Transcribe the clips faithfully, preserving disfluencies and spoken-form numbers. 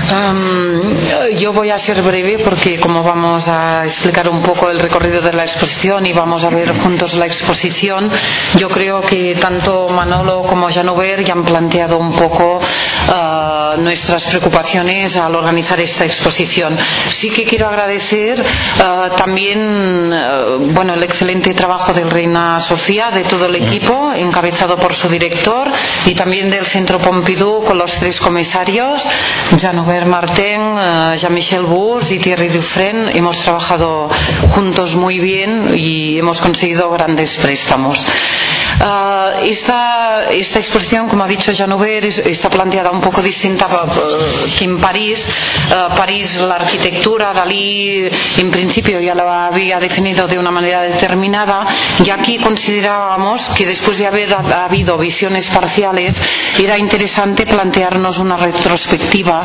Um, yo voy a ser breve porque como vamos a explicar un poco el recorrido de la exposición y vamos a ver juntos la exposición, yo creo que tanto Manolo como Janover ya han planteado un poco uh, nuestras preocupaciones al organizar esta exposición. Sí que quiero agradecer uh, también uh, bueno, el excelente trabajo del Reina Sofía, de todo el equipo, encabezado por su director, y también del Centro Pompidou con los tres comisarios, Janover Martin, uh, Jean-Michel Bourse y Thierry Dufresne. Hemos trabajado juntos muy bien y hemos conseguido grandes préstamos. Uh, esta, esta exposición, como ha dicho Janover, está planteada un poco distinta uh, que en París. Uh, París, la arquitectura, Dalí en principio ya lo había definido de una manera determinada, y aquí considerábamos que después de haber habido visiones parciales era interesante plantearnos una retrospectiva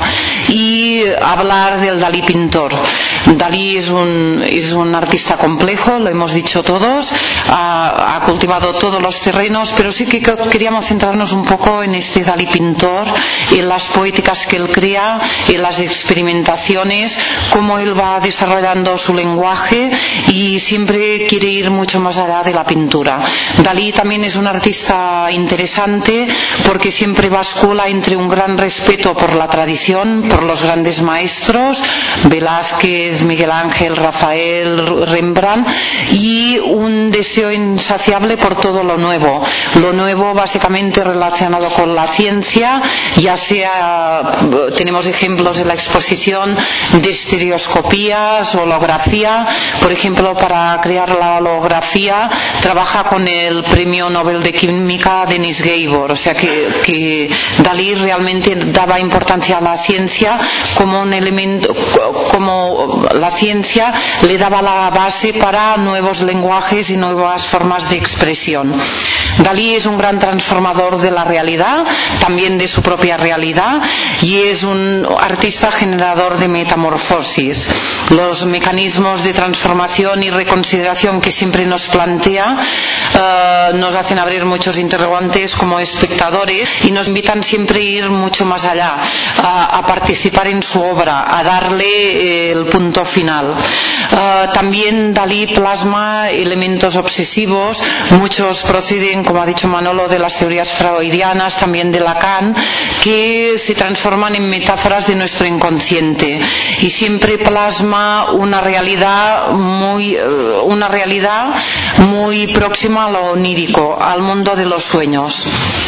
y hablar del Dalí pintor. Dalí es un, es un artista complejo, lo hemos dicho todos, ha, ha cultivado todos los terrenos, pero sí que queríamos centrarnos un poco en este Dalí pintor, en las poéticas que él crea, en las experimentaciones, cómo él va desarrollando su lenguaje y siempre quiere ir mucho más allá de la pintura. Dalí también es un artista interesante porque siempre bascula entre un gran respeto por la tradición, por los grandes maestros, Velázquez, Miguel Ángel, Rafael, Rembrandt, y un deseo insaciable por todo lo nuevo. Lo nuevo básicamente relacionado con la ciencia, ya sea, tenemos ejemplos en la exposición de estereoscopías, holografía. Por ejemplo, para crear la holografía trabaja con el premio Nobel de Química Denis Gabor, o sea que, que Dalí realmente daba importancia a la ciencia como un elemento, como la ciencia le daba la base para nuevos lenguajes y nuevas formas de expresión. Dalí es un gran transformador de la realidad, también de su propia realidad, y es un artista generador de metamorfosis. Los mecanismos de transformación y reconsideración que siempre nos plantea uh, nos hacen abrir muchos interrogantes como espectadores y nos invitan siempre a ir mucho más allá, a, a participar en su obra, a darle eh, el punto final. Uh, también Dalí plasma elementos obsesivos, muchos proceden, como ha dicho Manolo, de las teorías freudianas, también de Lacan, que se transforman en metáforas de nuestro inconsciente, y siempre plasma una realidad muy, uh, una realidad muy próxima a lo onírico, al mundo de los sueños.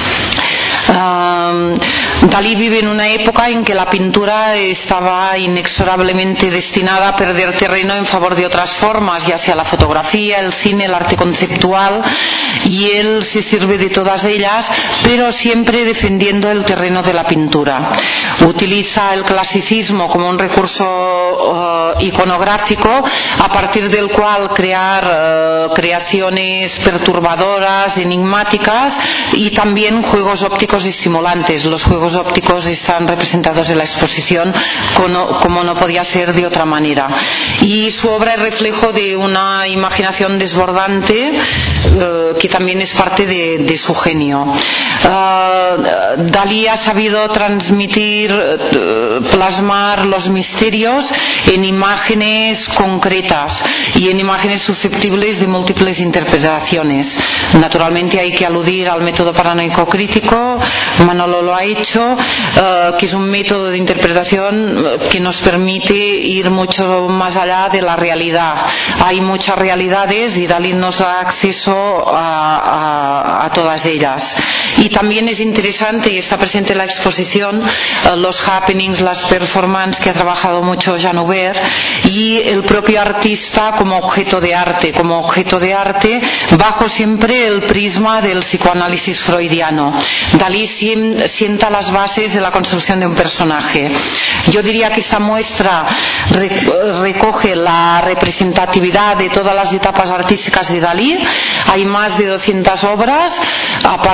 Uh, Dalí vive en una época en que la pintura estaba inexorablemente destinada a perder terreno en favor de otras formas, ya sea la fotografía, el cine, el arte conceptual, y él se sirve de todas ellas, pero siempre defendiendo el terreno de la pintura. Utiliza el clasicismo como un recurso uh, iconográfico a partir del cual crear uh, creaciones perturbadoras, enigmáticas, y también juegos ópticos estimulantes. Los juegos ópticos están representados en la exposición como, como no podía ser de otra manera, y su obra es reflejo de una imaginación desbordante uh, que también es parte de, de su genio. Uh, Dalí ha sabido transmitir, uh, plasmar los misterios en imágenes concretas y en imágenes susceptibles de múltiples interpretaciones. Naturalmente hay que aludir al método paranoico crítico, Manolo lo ha hecho, uh, que es un método de interpretación que nos permite ir mucho más allá de la realidad. Hay muchas realidades y Dalí nos da acceso a, a, a todas ellas. Y también es interesante, y está presente en la exposición, uh, los happenings, las performances que ha trabajado mucho Janover, y el propio artista como objeto de arte, como objeto de arte bajo siempre el prisma del psicoanálisis freudiano. Dalí sienta las bases de la construcción de un personaje. Yo diría que esta muestra recoge la representatividad de todas las etapas artísticas de Dalí. Hay más de doscientas obras, aparte de la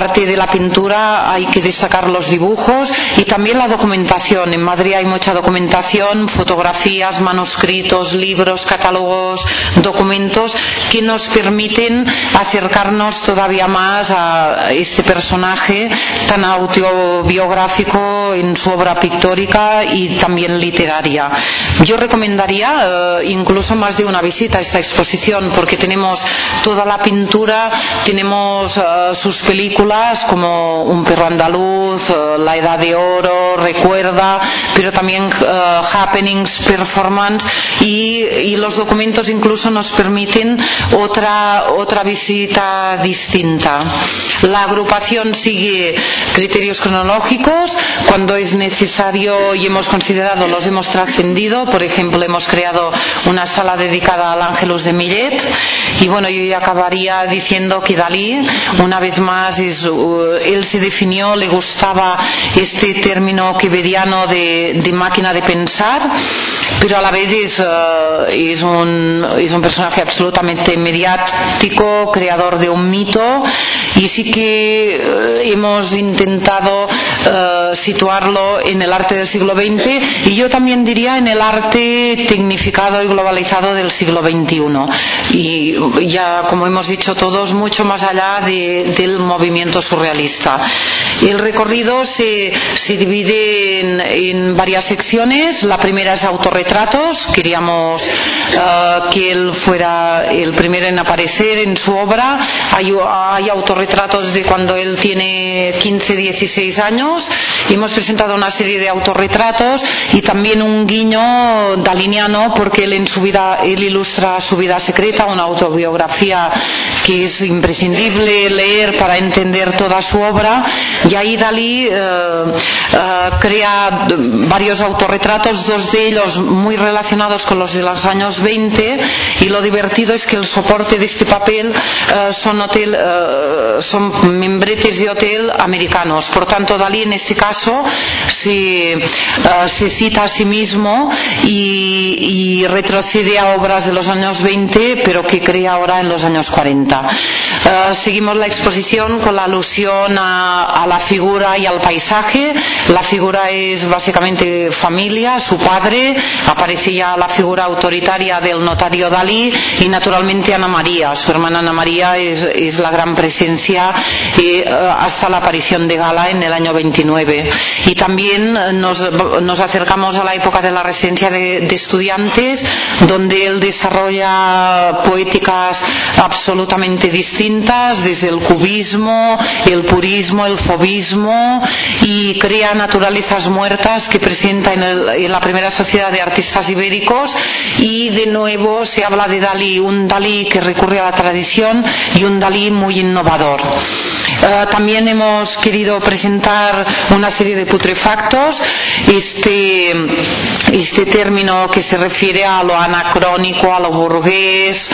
pintura hay que destacar los dibujos y también la documentación. En Madrid hay mucha documentación, fotografías, manuscritos, libros, catálogos, documentos que nos permiten acercarnos todavía más a este personaje tan autobiográfico en su obra pictórica y también literaria. Yo recomendaría eh, incluso más de una visita a esta exposición, porque tenemos toda la pintura, tenemos uh, sus películas como Un perro andaluz, uh, La edad de oro, Recuerda, pero también uh, happenings, performance y, y los documentos incluso nos permiten otra, otra visita distinta. La agrupación sigue criterios cronológicos. Cuando es necesario y hemos considerado, los hemos trascendido. Por ejemplo, hemos creado una sala dedicada al Ángelus de Millet. Y bueno, yo acabaría diciendo que Dalí, una vez más, es, uh, él se definió, le gustaba este término quevediano de, de máquina de pensar, pero a la vez es, uh, es, un, es un personaje absolutamente mediático, creador de un mito, y sí que uh, hemos intentado uh, situarlo en el arte del siglo veinte, y yo también diría en el arte tecnificado y globalizado del siglo veintiuno. Y ya, como hemos dicho todos, mucho más allá de, del movimiento surrealista. El recorrido se, se divide en, en varias secciones. La primera es autorretratos. Queríamos uh, que él fuera el primero en aparecer en su obra. Hay, hay autorretratos de cuando él tiene quince, dieciséis años. Hemos presentado una serie de autorretratos y también un guiño daliniano, porque él en su vida, él ilustra su vida secreta, una autobiografía que es imprescindible leer para entender toda su obra. Y ahí Dalí eh, eh, crea varios autorretratos, dos de ellos muy relacionados con los de los años veinte, y lo divertido es que el soporte de este papel eh, son, hotel, eh, son membretes de hotel americanos. Por tanto, Dalí en este caso se, eh, se cita a sí mismo y, y retrocede a obras de los años veinte, pero que crea ahora en los años cuarenta. Uh, seguimos la exposición con la alusión a, a la figura y al paisaje. La figura es básicamente familia, su padre, aparece ya la figura autoritaria del notario Dalí y naturalmente Ana María, su hermana Ana María es, es la gran presencia eh, hasta la aparición de Gala en el año veintinueve. Y también nos, nos acercamos a la época de la residencia de, de estudiantes, donde él desarrolla poéticas absolutamente distintas, desde el cubismo, el purismo, el fauvismo, y crea naturalezas muertas que presenta en, el, en la primera sociedad de artistas ibéricos. Y de nuevo se habla de Dalí, un Dalí que recurre a la tradición y un Dalí muy innovador. Uh, también hemos querido presentar una serie de putrefactos, este, este término que se refiere a lo anacrónico, a lo burgués,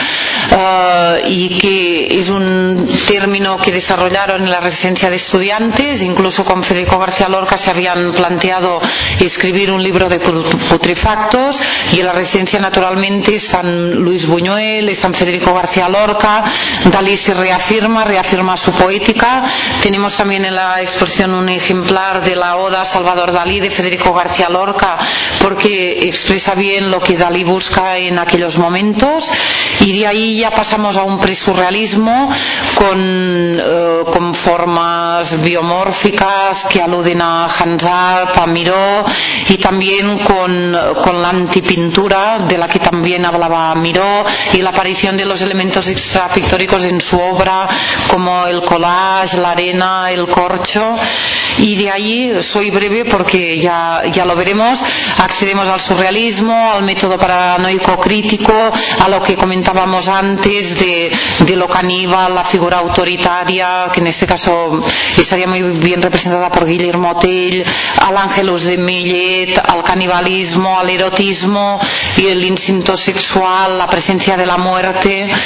uh, y que es un término que desarrollaron en la residencia de estudiantes. Incluso con Federico García Lorca se habían planteado escribir un libro de putrefactos, y en la residencia naturalmente están Luis Buñuel, están Federico García Lorca. Dalí se reafirma, reafirma su poética. Tenemos también en la exposición un ejemplar de la Oda a Salvador Dalí de Federico García Lorca, porque expresa bien lo que Dalí busca en aquellos momentos. Y de ahí ya pasamos a un presurrealismo con, eh, con formas biomórficas que aluden a Hansard, a Miró, y también con, con la antipintura de la que también hablaba Miró, y la aparición de los elementos extrapictóricos en su obra, como el collage, la arena, el corcho. Y de ahí, soy breve porque ya, ya lo veremos, accedemos al surrealismo, al método paranoico crítico, a lo que comentábamos antes de, de lo caníbal, la figura autoritaria, que en este caso estaría muy bien representada por Guillermo Tell, al Ángelus de Millet, al canibalismo, al erotismo y el instinto sexual, la presencia de la muerte.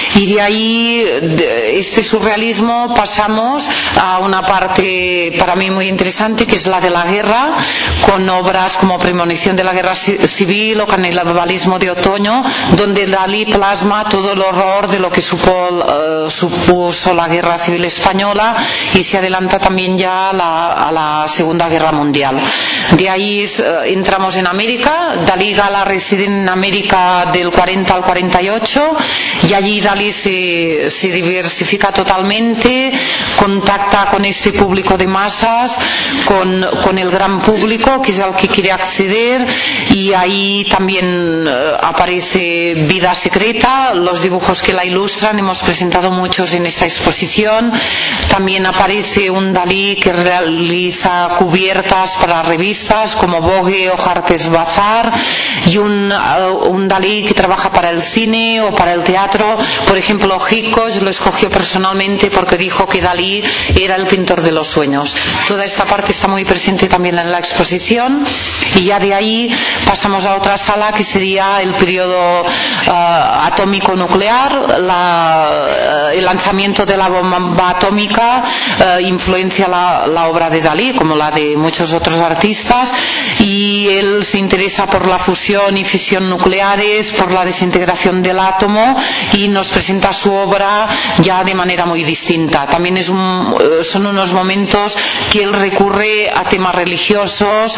y de ahí, de este surrealismo, pasamos a una parte para mí muy interesante, que es la de la guerra, con obras como Premonición de la Guerra Civil o Canibalismo de Otoño, donde Dalí plasma todo el horror de lo que supo, uh, supuso la Guerra Civil Española, y se adelanta también ya a la, a la Segunda Guerra Mundial. De ahí uh, entramos en América. Dalí Gala reside en América del cuarenta al cuarenta y ocho, y allí Dalí se, se diversifica totalmente, contacta con este público de masas, con, con el gran público, que es al que quiere acceder, y ahí también uh, aparece Vida Secreta, los dibujos que la ilustran, hemos presentado muchos en esta exposición. También aparece un Dalí que realiza cubiertas para revistas como Vogue o Harper's Bazaar, y un, uh, un Dalí que trabaja para el cine o para el teatro. Por ejemplo, Hickox lo escogió personalmente porque dijo que Dalí era el pintor de los sueños. Toda esta parte está muy presente también en la exposición, y ya de ahí pasamos a otra sala que sería el periodo uh, atómico nuclear. La, uh, el lanzamiento de la bomba atómica uh, influencia la, la obra de Dalí, como la de muchos otros artistas, y él se interesa por la fusión y fisión nucleares, por la desintegración del átomo, y nos presenta su obra ya de manera muy distinta. También es un, son unos momentos que él recurre a temas religiosos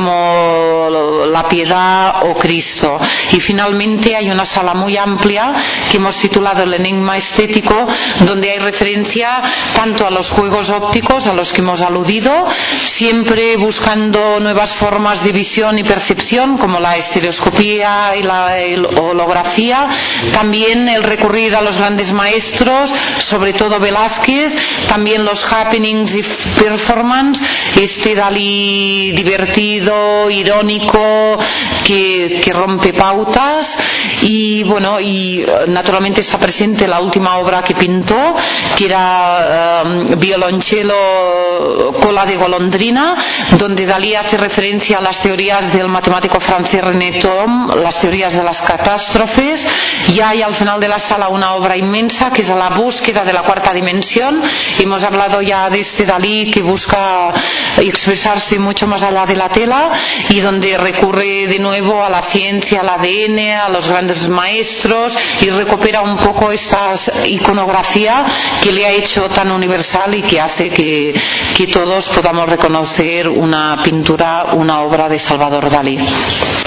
como la piedad o Cristo. Y finalmente hay una sala muy amplia que hemos titulado El Enigma Estético, donde hay referencia tanto a los juegos ópticos a los que hemos aludido, siempre buscando nuevas formas de visión y percepción, como la estereoscopía y la holografía. También el recurrir a los grandes maestros, sobre todo Velázquez, también los happenings y performance, este Dalí divertido, irónico, que, que rompe pautas. Y bueno, y naturalmente está presente la última obra que pintó, que era um, Violonchelo Cola de Golondrina, donde Dalí hace referencia a las teorías del matemático francés René Thom, las teorías de las catástrofes. Y hay al final de la sala una obra inmensa que es La búsqueda de la cuarta dimensión. Hemos hablado ya de este Dalí que busca expresarse mucho más allá de la tela, y donde recurre de nuevo a la ciencia, al A D N, a los grandes maestros, y recupera un poco esta iconografía que le ha hecho tan universal y que hace que, que todos podamos reconocer una pintura, una obra de Salvador Dalí.